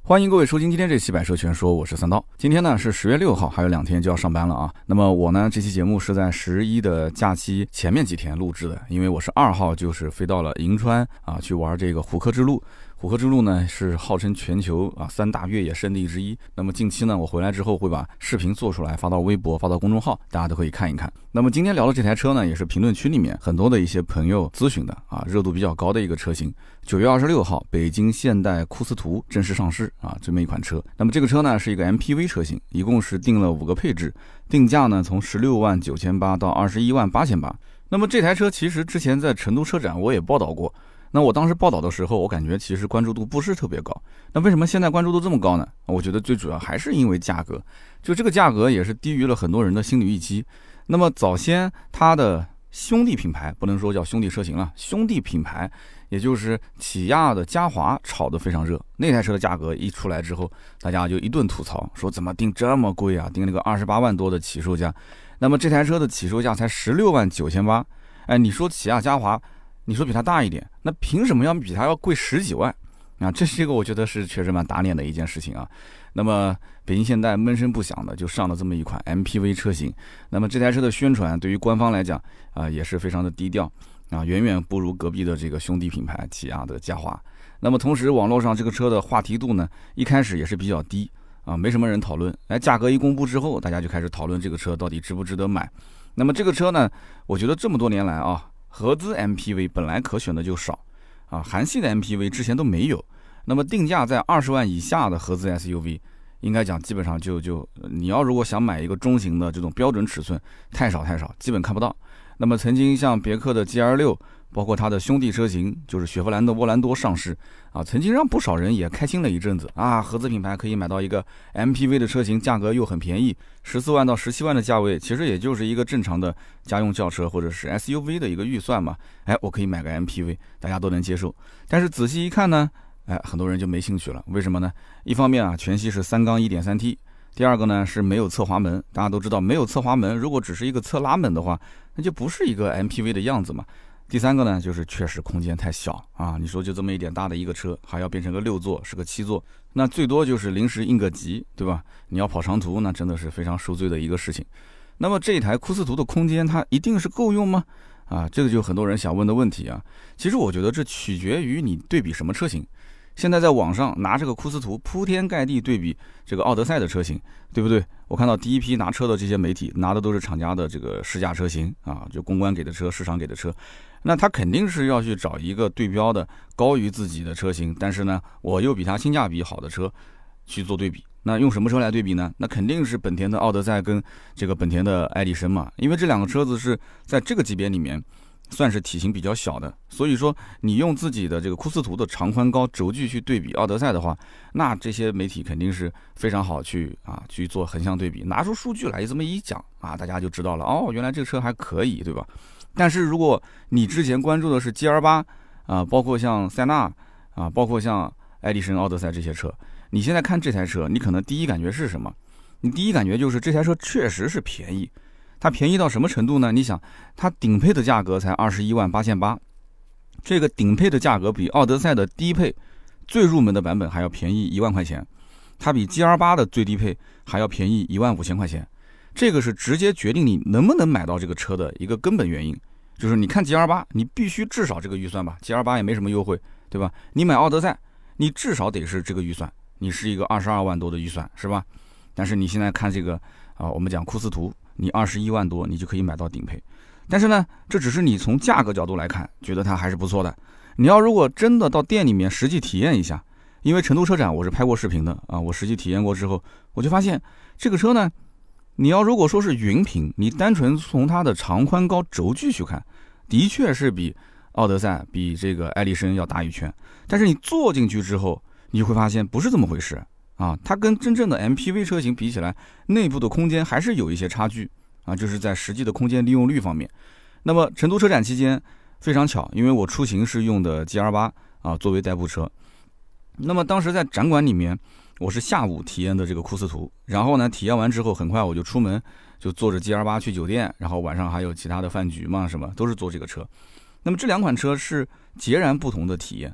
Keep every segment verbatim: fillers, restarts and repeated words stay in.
欢迎各位收听今天这期百车全说，我是三刀。今天呢是十月六号，还有两天就要上班了啊。那么我呢这期节目是在十一的假期前面几天录制的，因为我是二号就是飞到了银川啊去玩这个虎克之路。虎克之路呢是号称全球啊三大越野圣地之一。那么近期呢我回来之后会把视频做出来发到微博发到公众号，大家都可以看一看。那么今天聊的这台车呢也是评论区里面很多的一些朋友咨询的啊，热度比较高的一个车型。九月二十六号北京现代库斯图正式上市啊，这么一款车。那么这个车呢是一个 M P V 车型，一共是定了五个配置，定价呢从十六万九千八到二十一万八千八。那么这台车其实之前在成都车展我也报道过，那我当时报道的时候我感觉其实关注度不是特别高。那为什么现在关注度这么高呢？我觉得最主要还是因为价格，就这个价格也是低于了很多人的心理预期。那么早先它的兄弟品牌，不能说叫兄弟车型了，兄弟品牌也就是起亚的嘉华炒得非常热，那台车的价格一出来之后，大家就一顿吐槽，说怎么定这么贵啊，定了个二十八万多的起售价。那么这台车的起售价才十六万九千八，哎，你说起亚嘉华，你说比它大一点，那凭什么要比它要贵十几万啊？这是一个我觉得是确实蛮打脸的一件事情啊。那么北京现代闷声不响的就上了这么一款 M P V 车型。那么这台车的宣传对于官方来讲啊、呃、也是非常的低调啊，远远不如隔壁的这个兄弟品牌起亚的嘉华。那么同时网络上这个车的话题度呢一开始也是比较低啊，没什么人讨论。哎，价格一公布之后，大家就开始讨论这个车到底值不值得买。那么这个车呢，我觉得这么多年来啊，合资 M P V 本来可选的就少啊，韩系的 M P V 之前都没有。那么定价在二十万以下的合资 S U V， 应该讲基本上就就你要如果想买一个中型的这种标准尺寸，太少太少，基本看不到。那么曾经像别克的 G L 六， 包括它的兄弟车型就是雪佛兰的沃兰多上市啊，曾经让不少人也开心了一阵子啊，合资品牌可以买到一个 M P V 的车型，价格又很便宜，十四万到十七万的价位，其实也就是一个正常的家用轿车或者是 S U V 的一个预算嘛。哎，我可以买个 M P V， 大家都能接受。但是仔细一看呢，哎，很多人就没兴趣了。为什么呢？一方面啊，全系是三缸 一点三 T， 第二个呢是没有侧滑门。大家都知道，没有侧滑门，如果只是一个侧拉门的话，那就不是一个 M P V 的样子嘛。第三个呢，就是确实空间太小啊！你说就这么一点大的一个车，还要变成个六座，是个七座，那最多就是临时应个急，对吧？你要跑长途，那真的是非常受罪的一个事情。那么这一台库斯图的空间，它一定是够用吗？啊，这个就很多人想问的问题啊。其实我觉得这取决于你对比什么车型。现在在网上拿这个库斯图铺天盖地对比这个奥德赛的车型，对不对？我看到第一批拿车的这些媒体拿的都是厂家的这个试驾车型啊，就公关给的车，市场给的车，那他肯定是要去找一个对标的高于自己的车型，但是呢，我又比它性价比好的车去做对比。那用什么车来对比呢？那肯定是本田的奥德赛跟这个本田的爱迪生嘛，因为这两个车子是在这个级别里面算是体型比较小的，所以说你用自己的这个库斯图的长宽高轴距去对比奥德赛的话，那这些媒体肯定是非常好去啊去做横向对比，拿出数据来这么一讲啊，大家就知道了哦，原来这个车还可以，对吧？但是如果你之前关注的是 G L 八 啊，包括像塞纳啊，包括像爱迪生、奥德赛这些车，你现在看这台车，你可能第一感觉是什么？你第一感觉就是这台车确实是便宜。它便宜到什么程度呢？你想，它顶配的价格才二十一万八千八，这个顶配的价格比奥德赛的低配最入门的版本还要便宜一万块钱，它比 G L 八 的最低配还要便宜一万五千块钱。这个是直接决定你能不能买到这个车的一个根本原因，就是你看 G L 八， 你必须至少这个预算吧 ，G L 八 也没什么优惠，对吧？你买奥德赛，你至少得是这个预算，你是一个二十二万多的预算，是吧？但是你现在看这个啊，我们讲库斯图，你二十一万多，你就可以买到顶配。但是呢，这只是你从价格角度来看，觉得它还是不错的。你要如果真的到店里面实际体验一下，因为成都车展我是拍过视频的啊，我实际体验过之后，我就发现这个车呢，你要如果说是云评，你单纯从它的长宽高轴距去看，的确是比奥德赛、比这个爱丽绅要大一圈。但是你坐进去之后，你会发现不是这么回事啊，它跟真正的 M P V 车型比起来，内部的空间还是有一些差距啊，就是在实际的空间利用率方面。那么成都车展期间非常巧，因为我出行是用的 G L 八 啊作为代步车，那么当时在展馆里面，我是下午体验的这个库斯图，然后呢体验完之后，很快我就出门，就坐着 G L 八 去酒店，然后晚上还有其他的饭局嘛，什么都是坐这个车。那么这两款车是截然不同的体验。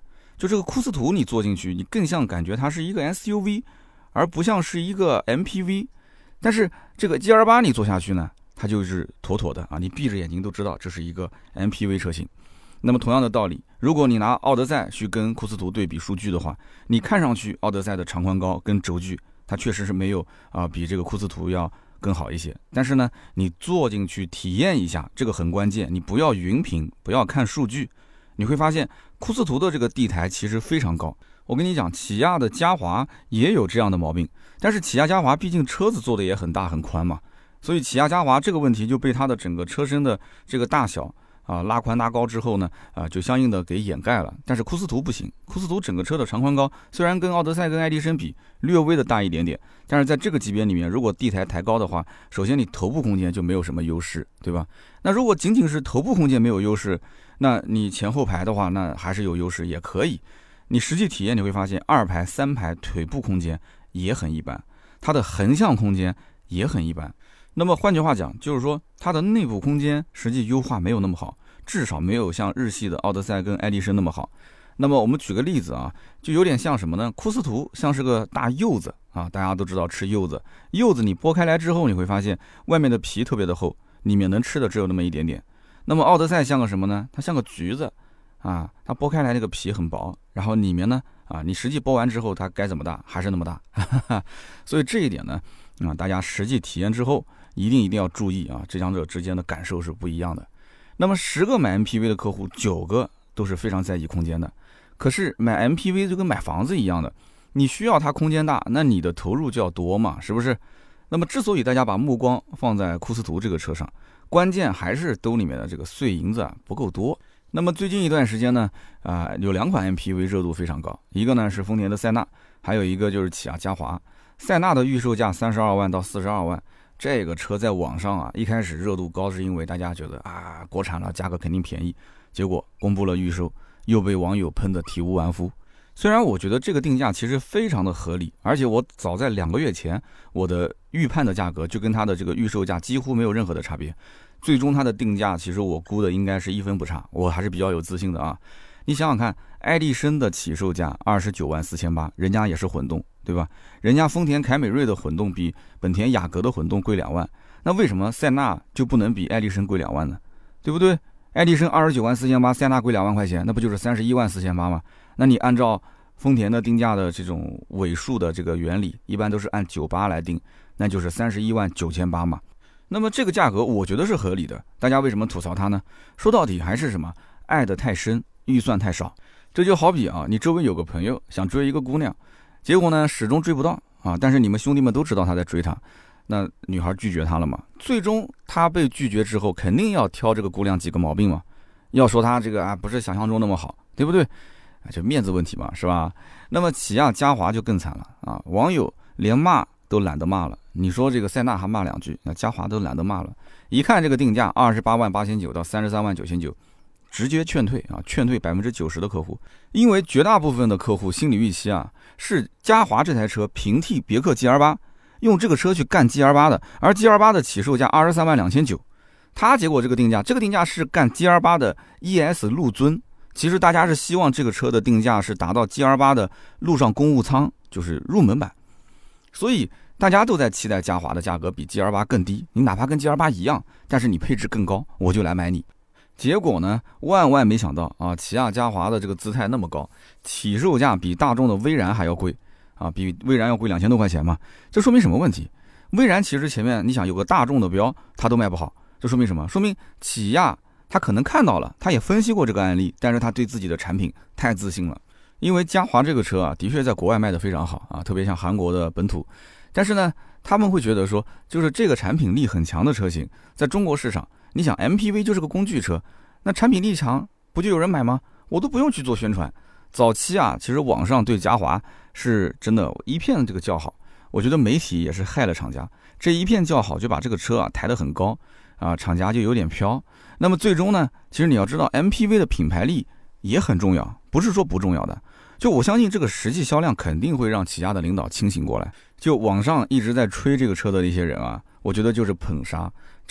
就这个库斯图你坐进去，你更像感觉它是一个 S U V， 而不像是一个 M P V。但是这个 G L 八 你坐下去呢，它就是妥妥的啊，你闭着眼睛都知道这是一个 M P V 车型。那么同样的道理，如果你拿奥德赛去跟库斯图对比数据的话，你看上去奥德赛的长宽高跟轴距，它确实是没有啊、呃、比这个库斯图要更好一些。但是呢，你坐进去体验一下，这个很关键，你不要云评，不要看数据，你会发现库斯图的这个地台其实非常高。我跟你讲，起亚的嘉华也有这样的毛病，但是起亚嘉华毕竟车子做的也很大很宽嘛，所以起亚嘉华这个问题就被它的整个车身的这个大小啊，拉宽拉高之后呢，啊，就相应的给掩盖了。但是库斯图不行，库斯图整个车的长宽高虽然跟奥德赛跟爱迪生比略微的大一点点，但是在这个级别里面，如果地台抬高的话，首先你头部空间就没有什么优势，对吧？那如果仅仅是头部空间没有优势，那你前后排的话，那还是有优势，也可以。你实际体验你会发现，二排、三排腿部空间也很一般，它的横向空间也很一般。那么换句话讲，就是说它的内部空间实际优化没有那么好，至少没有像日系的奥德赛跟爱迪生那么好。那么我们举个例子啊，就有点像什么呢？库斯图像是个大柚子啊，大家都知道吃柚子，柚子你剥开来之后，你会发现外面的皮特别的厚，里面能吃的只有那么一点点。那么奥德赛像个什么呢？它像个橘子啊，它剥开来那个皮很薄，然后里面呢啊，你实际剥完之后它该怎么大还是那么大，所以这一点呢啊，大家实际体验之后一定一定要注意啊，这两者之间的感受是不一样的。那么十个买 M P V 的客户，九个都是非常在意空间的。可是买 M P V 就跟买房子一样的，你需要它空间大，那你的投入就要多嘛，是不是？那么之所以大家把目光放在库斯图这个车上，关键还是兜里面的这个碎银子啊不够多。那么最近一段时间呢，啊、呃，有两款 M P V 热度非常高，一个呢是丰田的塞纳，还有一个就是起亚嘉华。塞纳的预售价三十二万到四十二万，这个车在网上啊，一开始热度高是因为大家觉得啊，国产了，价格肯定便宜，结果公布了预售，又被网友喷得体无完肤。虽然我觉得这个定价其实非常的合理，而且我早在两个月前，我的预判的价格就跟它的这个预售价几乎没有任何的差别。最终它的定价其实我估的应该是一分不差，我还是比较有自信的啊。你想想看，爱迪生的起售价二十九万四千八，人家也是混动，对吧？人家丰田凯美瑞的混动比本田雅阁的混动贵两万，那为什么塞纳就不能比爱迪生贵两万呢？对不对？爱迪生二十九万四千八，塞纳贵两万块钱，那不就是三十一万四千八吗？那你按照丰田的定价的这种尾数的这个原理，一般都是按九八来定，那就是三十一万九千八嘛。那么这个价格我觉得是合理的，大家为什么吐槽它呢？说到底还是什么？爱得太深，预算太少。这就好比啊，你周围有个朋友想追一个姑娘，结果呢始终追不到啊，但是你们兄弟们都知道他在追她，那女孩拒绝他了嘛？最终他被拒绝之后，肯定要挑这个姑娘几个毛病嘛，要说他这个啊不是想象中那么好，对不对？就面子问题嘛，是吧？那么起亚嘉华就更惨了啊，网友连骂都懒得骂了。你说这个塞纳还骂两句，那嘉华都懒得骂了。一看这个定价二十八万八千九到三十三万九千九，直接劝退啊，劝退百分之九十的客户，因为绝大部分的客户心理预期啊是嘉华这台车平替别克 G L 八，用这个车去干 G L 八的，而 G L 八的起售价二十三万两千九，他结果这个定价，这个定价是干 G L 八的 E S 陆尊。其实大家是希望这个车的定价是达到 G L 八的陆上公务舱，就是入门版，所以大家都在期待嘉华的价格比 G L 八更低，你哪怕跟 G L 八一样，但是你配置更高，我就来买你。结果呢，万万没想到啊，起亚嘉华的这个姿态那么高，起售价比大众的威然还要贵啊，比威然要贵两千多块钱嘛。这说明什么问题？威然其实前面你想有个大众的标，它都卖不好，这说明什么？说明起亚他可能看到了，他也分析过这个案例，但是他对自己的产品太自信了。因为嘉华这个车啊，的确在国外卖得非常好啊，特别像韩国的本土。但是呢，他们会觉得说，就是这个产品力很强的车型，在中国市场，你想 M P V 就是个工具车，那产品力强，不就有人买吗？我都不用去做宣传。早期啊，其实网上对嘉华是真的一片这个叫好，我觉得媒体也是害了厂家，这一片叫好就把这个车啊抬得很高啊，厂家就有点飘。那么最终呢，其实你要知道 M P V 的品牌力也很重要，不是说不重要的。就我相信这个实际销量肯定会让起亚的领导清醒过来。就网上一直在吹这个车的一些人啊，我觉得就是捧杀。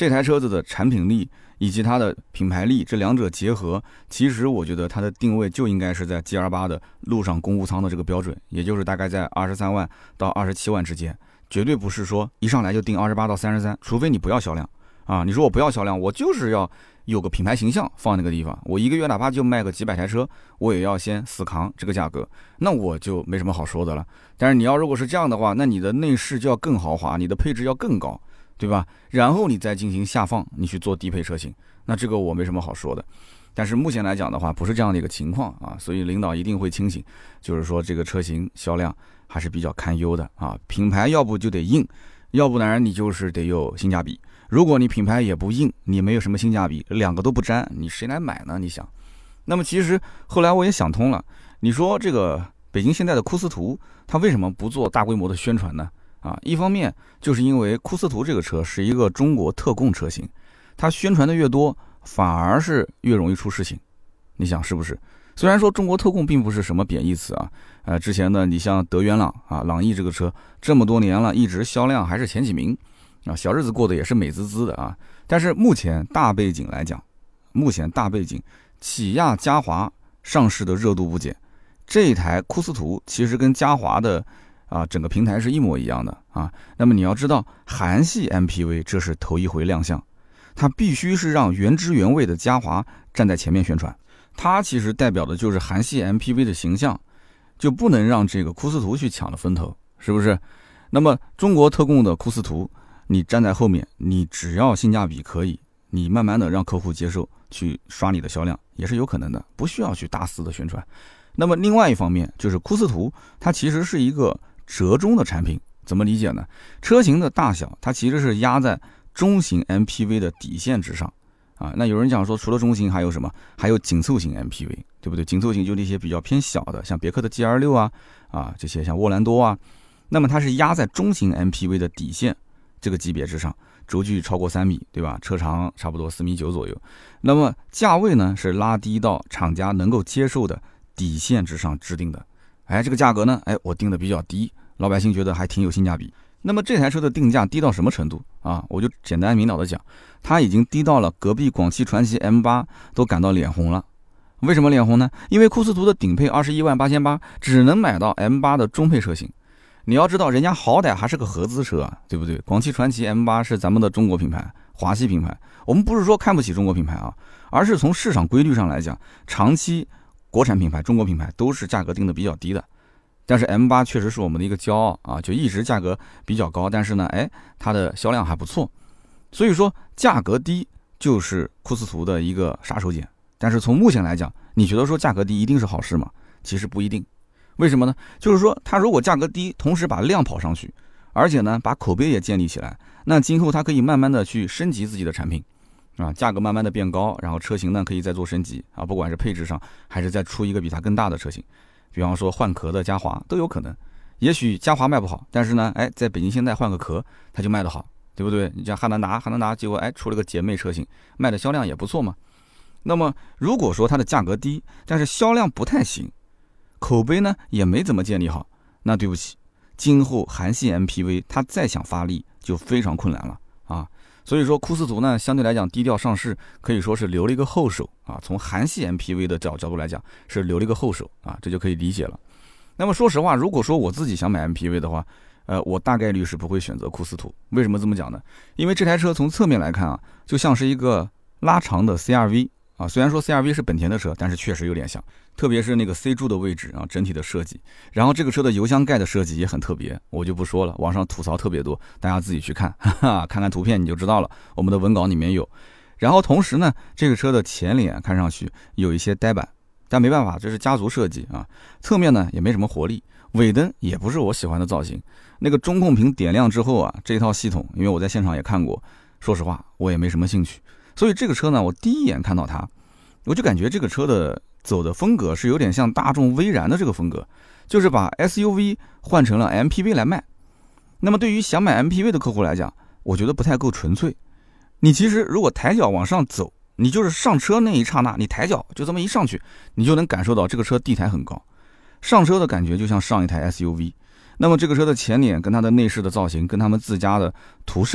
这台车子的产品力以及它的品牌力，这两者结合，其实我觉得它的定位就应该是在 G L 八 的陆上公务舱的这个标准，也就是大概在二十三万到二十七万之间，绝对不是说一上来就定二十八到三十三，除非你不要销量啊。你说我不要销量，我就是要有个品牌形象放那个地方，我一个月哪怕就卖个几百台车，我也要先死扛这个价格，那我就没什么好说的了。但是你要如果是这样的话，那你的内饰就要更豪华，你的配置要更高，对吧？然后你再进行下放，你去做低配车型，那这个我没什么好说的。但是目前来讲的话，不是这样的一个情况啊，所以领导一定会清醒，就是说这个车型销量还是比较堪忧的啊。品牌要不就得硬，要不然你就是得有性价比。如果你品牌也不硬，你没有什么性价比，两个都不沾，你谁来买呢？你想？那么其实后来我也想通了，你说这个北京现在的库斯图，它为什么不做大规模的宣传呢？啊，一方面就是因为库斯图这个车是一个中国特供车型，它宣传的越多，反而是越容易出事情。你想是不是？虽然说中国特供并不是什么贬义词啊，呃，之前呢，你像德元朗啊，朗逸这个车这么多年了，一直销量还是前几名啊，小日子过得也是美滋滋的啊。但是目前大背景来讲，目前大背景，起亚嘉华上市的热度不减，这一台库斯图其实跟嘉华的啊整个平台是一模一样的啊。那么你要知道，韩系 M P V 这是头一回亮相，它必须是让原汁原味的嘉华站在前面宣传，它其实代表的就是韩系 M P V 的形象，就不能让这个库斯图去抢了风头，是不是？那么中国特供的库斯图，你站在后面，你只要性价比可以，你慢慢的让客户接受，去刷你的销量也是有可能的，不需要去大肆的宣传。那么另外一方面就是库斯图，它其实是一个折中的产品，怎么理解呢？车型的大小它其实是压在中型 M P V 的底线之上啊。那有人讲说，除了中型还有什么？还有紧凑型 M P V， 对不对？紧凑型就那些比较偏小的，像别克的 G L 六 啊，啊这些像沃兰多啊，那么它是压在中型 M P V 的底线这个级别之上，轴距超过三米，对吧？车长差不多四米九左右，那么价位呢是拉低到厂家能够接受的底线之上制定的。哎，这个价格呢，哎，我定的比较低，老百姓觉得还挺有性价比。那么这台车的定价低到什么程度啊？我就简单明了的讲，它已经低到了隔壁广汽传祺 M 八 都感到脸红了。为什么脸红呢？因为库斯图的顶配二十一万八千八只能买到 M 八 的中配车型。你要知道，人家好歹还是个合资车啊，对不对？广汽传祺 M 八 是咱们的中国品牌，华系品牌。我们不是说看不起中国品牌啊，而是从市场规律上来讲，长期国产品牌、中国品牌都是价格定的比较低的。但是 M 八 确实是我们的一个骄傲啊，就一直价格比较高，但是呢，哎，它的销量还不错。所以说价格低就是库斯图的一个杀手锏。但是从目前来讲，你觉得说价格低一定是好事吗？其实不一定。为什么呢？就是说它如果价格低，同时把量跑上去，而且呢把口碑也建立起来，那今后它可以慢慢的去升级自己的产品啊，价格慢慢的变高，然后车型呢可以再做升级啊，不管是配置上还是再出一个比它更大的车型，比方说换壳的嘉华都有可能。也许嘉华卖不好，但是呢，哎，在北京现代换个壳它就卖得好，对不对？你像汉兰达，汉兰达结果哎出了个姐妹车型，卖的销量也不错嘛。那么如果说它的价格低，但是销量不太行，口碑呢也没怎么建立好，那对不起，今后韩系 M P V 它再想发力就非常困难了啊。所以说库斯图呢相对来讲低调上市，可以说是留了一个后手啊。从韩系 M P V 的角角度来讲，是留了一个后手啊，这就可以理解了。那么说实话，如果说我自己想买 M P V 的话，呃，我大概率是不会选择库斯图。为什么这么讲呢？因为这台车从侧面来看啊，就像是一个拉长的 C R V。啊，虽然说 C R V 是本田的车，但是确实有点像，特别是那个 C 柱的位置啊，整体的设计，然后这个车的油箱盖的设计也很特别，我就不说了，网上吐槽特别多，大家自己去看，哈哈，看看图片你就知道了，我们的文稿里面有。然后同时呢，这个车的前脸看上去有一些呆板，但没办法，这是家族设计啊。侧面呢也没什么活力，尾灯也不是我喜欢的造型。那个中控屏点亮之后啊，这一套系统，因为我在现场也看过，说实话我也没什么兴趣。所以这个车呢，我第一眼看到它，我就感觉这个车的走的风格是有点像大众威然的这个风格，就是把 S U V 换成了 M P V 来卖。那么对于想买 M P V 的客户来讲，我觉得不太够纯粹。你其实如果抬脚往上走，你就是上车那一刹那，你抬脚就这么一上去，你就能感受到这个车地台很高，上车的感觉就像上一台 S U V。那么这个车的前脸跟它的内饰的造型，跟他们自家的途胜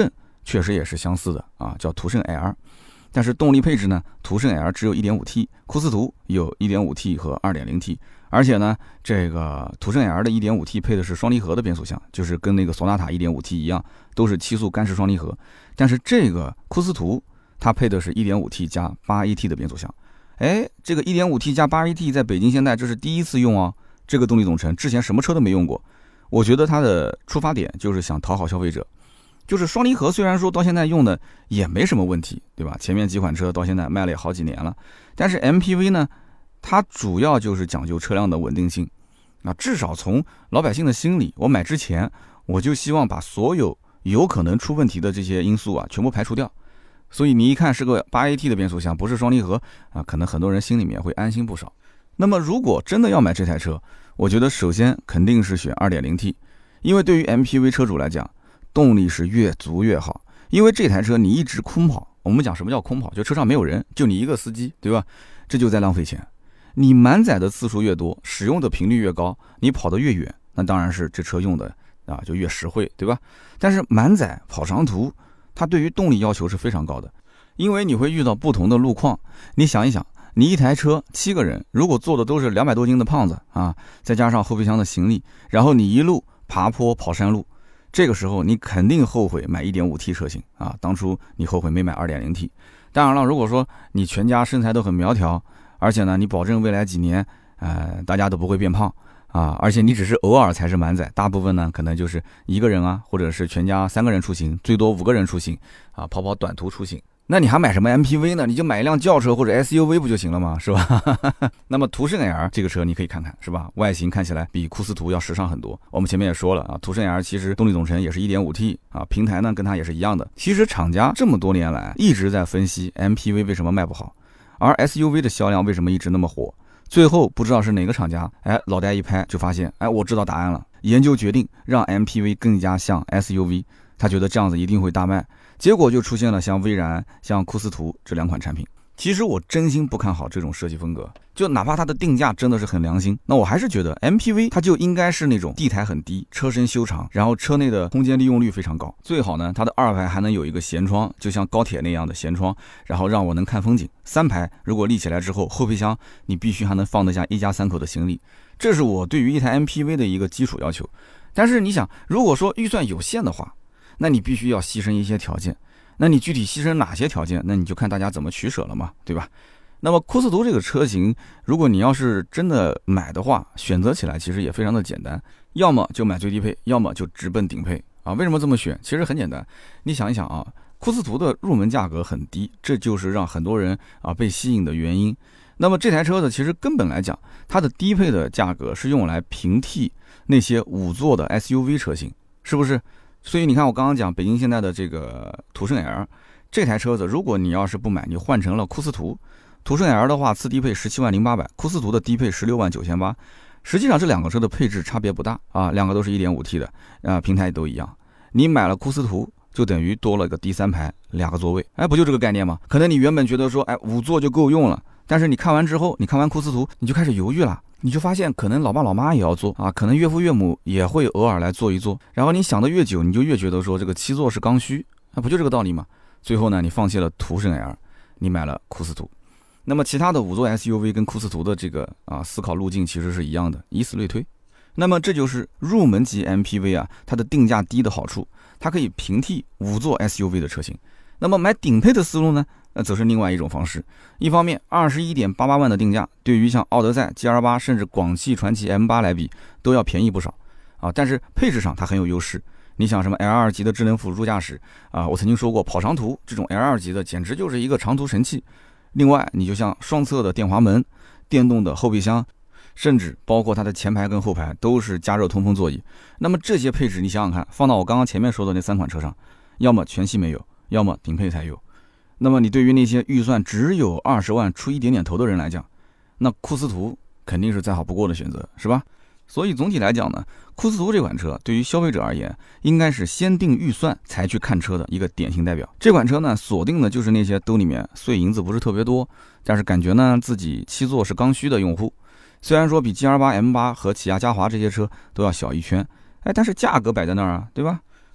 确实也是相似的啊，叫途胜 L。但是动力配置呢，途胜 L 只有 一点五 T， 库斯图有 一点五 T 和 二点零 T， 而且呢，这个途胜 L 的 一点五 T 配的是双离合的变速箱，就是跟那个索纳塔 一点五 T 一样，都是七速干式双离合。但是这个库斯图它配的是 一点五 T 加 八 A T 的变速箱。哎，这个 一点五 T 加 八 A T 在北京现代这是第一次用啊，这个动力总成之前什么车都没用过。我觉得它的出发点就是想讨好消费者。就是双离合虽然说到现在用的也没什么问题，对吧？前面几款车到现在卖了也好几年了，但是 M P V 呢，它主要就是讲究车辆的稳定性。那至少从老百姓的心里，我买之前我就希望把所有有可能出问题的这些因素啊全部排除掉。所以你一看是个 八 A T 的变速箱，不是双离合啊，可能很多人心里面会安心不少。那么如果真的要买这台车，我觉得首先肯定是选 二点零 T， 因为对于 M P V 车主来讲，动力是越足越好。因为这台车你一直空跑，我们讲什么叫空跑，就车上没有人，就你一个司机，对吧？这就在浪费钱。你满载的次数越多，使用的频率越高，你跑得越远，那当然是这车用的啊就越实惠，对吧？但是满载跑长途，它对于动力要求是非常高的，因为你会遇到不同的路况。你想一想，你一台车七个人，如果坐的都是两百多斤的胖子啊，再加上后备箱的行李，然后你一路爬坡跑山路，这个时候你肯定后悔买 一点五 T 车型啊，当初你后悔没买 二点零 T。 当然了，如果说你全家身材都很苗条，而且呢你保证未来几年呃大家都不会变胖啊，而且你只是偶尔才是满载，大部分呢可能就是一个人啊，或者是全家三个人出行，最多五个人出行啊，跑跑短途出行，那你还买什么 M P V 呢？你就买一辆轿车或者 S U V 不就行了吗？是吧？那么途胜 L 这个车你可以看看，是吧？外形看起来比库斯图要时尚很多。我们前面也说了啊，途胜 L 其实动力总成也是 一点五 T 啊，平台呢跟它也是一样的。其实厂家这么多年来一直在分析 M P V 为什么卖不好，而 S U V 的销量为什么一直那么火。最后不知道是哪个厂家，哎，脑袋一拍就发现，哎，我知道答案了。研究决定让 M P V 更加像 S U V， 他觉得这样子一定会大卖。结果就出现了像威然、像库斯图这两款产品。其实我真心不看好这种设计风格，就哪怕它的定价真的是很良心，那我还是觉得 M P V 它就应该是那种地台很低，车身修长，然后车内的空间利用率非常高，最好呢它的二排还能有一个舷窗，就像高铁那样的舷窗，然后让我能看风景。三排如果立起来之后，后备箱你必须还能放得下一家三口的行李，这是我对于一台 M P V 的一个基础要求。但是你想，如果说预算有限的话，那你必须要牺牲一些条件。那你具体牺牲哪些条件，那你就看大家怎么取舍了嘛，对吧？那么库斯图这个车型，如果你要是真的买的话，选择起来其实也非常的简单，要么就买最低配，要么就直奔顶配啊。为什么这么选？其实很简单，你想一想啊，库斯图的入门价格很低，这就是让很多人啊被吸引的原因。那么这台车呢，其实根本来讲，它的低配的价格是用来平替那些五座的 S U V 车型，是不是？所以你看我刚刚讲北京现代的这个途胜 L 这台车子，如果你要是不买，你换成了库斯图，途胜 L 的话次低配十七万零八百，库斯图的低配十六万九千八。实际上这两个车的配置差别不大啊，两个都是 一点五 T 的啊，平台都一样。你买了库斯图就等于多了个第三排两个座位，哎，不就这个概念吗？可能你原本觉得说哎五座就够用了，但是你看完之后，你看完库斯图你就开始犹豫了，你就发现可能老爸老妈也要坐啊，可能岳父岳母也会偶尔来坐一坐，然后你想的越久，你就越觉得说这个七座是刚需，那不就这个道理吗？最后呢，你放弃了途胜 L， 你买了库斯图。那么其他的五座 S U V 跟库斯图的这个啊思考路径其实是一样的，以此类推。那么这就是入门级 M P V 啊，它的定价低的好处，它可以平替五座 S U V 的车型。那么买顶配的思路呢？那则是另外一种方式。一方面 二十一点八八万的定价，对于像奥德赛 G L 八 甚至广汽传祺 M 八 来比，都要便宜不少啊。但是配置上它很有优势。你想什么 L 二 级的智能辅助驾驶啊？我曾经说过，跑长途这种 L 二 级的简直就是一个长途神器。另外，你就像双侧的电滑门、电动的后备箱，甚至包括它的前排跟后排都是加热通风座椅。那么这些配置，你想想看，放到我刚刚前面说的那三款车上，要么全系没有，要么顶配才有。那么你对于那些预算只有二十万出一点点头的人来讲，那库斯图肯定是再好不过的选择，是吧？所以总体来讲呢，库斯图这款车对于消费者而言，应该是先定预算才去看车的一个典型代表。这款车呢，锁定的就是那些兜里面碎银子不是特别多，但是感觉呢自己七座是刚需的用户。虽然说比 G L 八 M 八 和起亚嘉华这些车都要小一圈，哎，但是价格摆在那儿啊，对吧？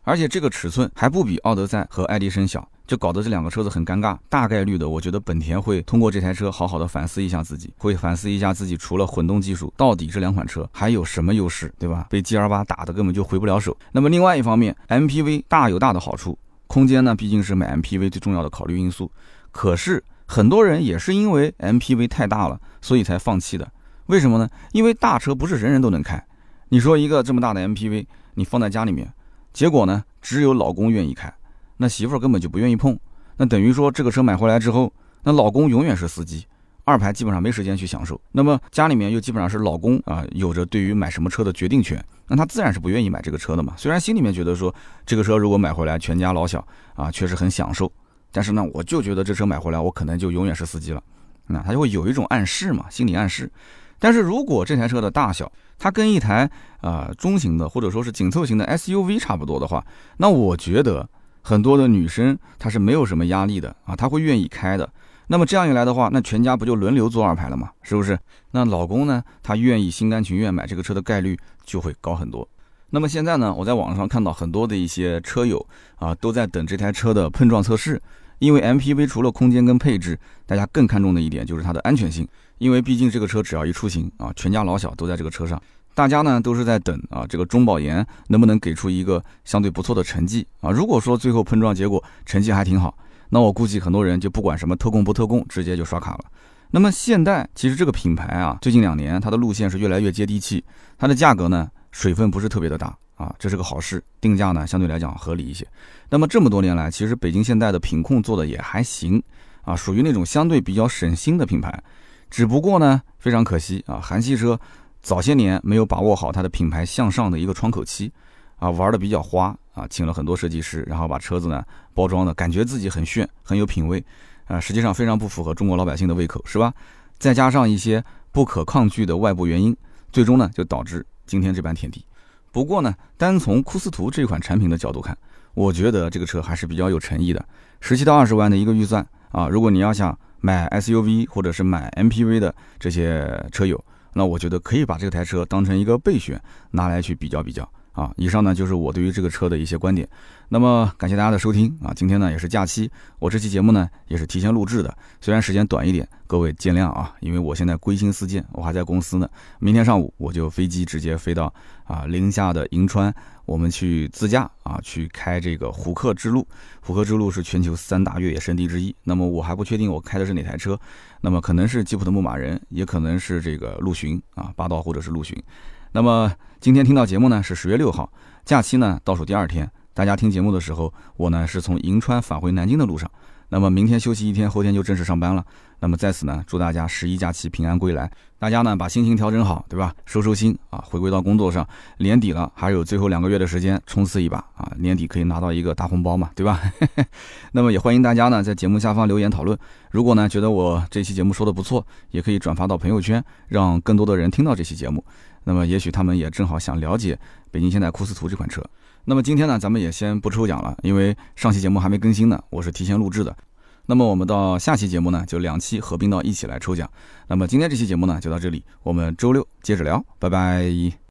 而且这个尺寸还不比奥德赛和爱迪生小，就搞得这两个车子很尴尬。大概率的，我觉得本田会通过这台车好好的反思一下自己，会反思一下自己除了混动技术，到底这两款车还有什么优势，对吧？被 G L 八 打的根本就回不了手。那么另外一方面 ，M P V 大有大的好处，空间呢毕竟是买 M P V 最重要的考虑因素。可是很多人也是因为 M P V 太大了，所以才放弃的。为什么呢？因为大车不是人人都能开。你说一个这么大的 M P V， 你放在家里面，结果呢，只有老公愿意开，那媳妇儿根本就不愿意碰。那等于说这个车买回来之后，那老公永远是司机，二排基本上没时间去享受。那么家里面又基本上是老公啊、呃，有着对于买什么车的决定权，那他自然是不愿意买这个车的嘛。虽然心里面觉得说这个车如果买回来全家老小啊，确实很享受，但是呢，我就觉得这车买回来我可能就永远是司机了，那他就会有一种暗示嘛，心理暗示。但是如果这台车的大小，它跟一台啊、呃、中型的或者说是紧凑型的 S U V 差不多的话，那我觉得很多的女生她是没有什么压力的啊，她会愿意开的。那么这样一来的话，那全家不就轮流坐二排了吗？是不是？那老公呢，他愿意心甘情愿买这个车的概率就会高很多。那么现在呢，我在网上看到很多的一些车友啊，都在等这台车的碰撞测试。因为 M P V 除了空间跟配置，大家更看重的一点就是它的安全性。因为毕竟这个车只要一出行啊，全家老小都在这个车上，大家呢都是在等啊这个中保研能不能给出一个相对不错的成绩啊。如果说最后碰撞结果成绩还挺好，那我估计很多人就不管什么特供不特供，直接就刷卡了。那么现代其实这个品牌啊，最近两年它的路线是越来越接地气，它的价格呢水分不是特别的大啊，这是个好事，定价呢相对来讲合理一些。那么这么多年来，其实北京现代的品控做的也还行啊，属于那种相对比较省心的品牌。只不过呢，非常可惜啊，韩系车早些年没有把握好它的品牌向上的一个窗口期啊，玩的比较花啊，请了很多设计师，然后把车子呢包装的感觉自己很炫，很有品位啊，实际上非常不符合中国老百姓的胃口，是吧？再加上一些不可抗拒的外部原因，最终呢就导致今天这般田地。不过呢，单从库斯图这款产品的角度看，我觉得这个车还是比较有诚意的，十七到二十万的一个预算啊，如果你要想买 S U V 或者是买 M P V 的这些车友，那我觉得可以把这台车当成一个备选拿来去比较比较啊。以上呢就是我对于这个车的一些观点。那么感谢大家的收听啊，今天呢也是假期，我这期节目呢也是提前录制的，虽然时间短一点，各位见谅啊，因为我现在归心似箭，我还在公司呢，明天上午我就飞机直接飞到啊宁夏的银川，我们去自驾啊，去开这个虎克之路。虎克之路是全球三大越野圣地之一。那么我还不确定我开的是哪台车，那么可能是吉普的牧马人，也可能是这个陆巡啊，霸道或者是陆巡。那么今天听到节目呢是十月六号，假期呢倒数第二天。大家听节目的时候，我呢是从银川返回南京的路上。那么明天休息一天，后天就正式上班了。那么在此呢，祝大家十一假期平安归来。大家呢把心情调整好，对吧？收收心啊，回归到工作上。年底了，还有最后两个月的时间，冲刺一把啊！年底可以拿到一个大红包嘛，对吧？那么也欢迎大家呢在节目下方留言讨论。如果呢觉得我这期节目说的不错，也可以转发到朋友圈，让更多的人听到这期节目。那么也许他们也正好想了解北京现代库斯图这款车。那么今天呢，咱们也先不抽奖了，因为上期节目还没更新呢，我是提前录制的。那么我们到下期节目呢，就两期合并到一起来抽奖。那么今天这期节目呢，就到这里，我们周六接着聊，拜拜。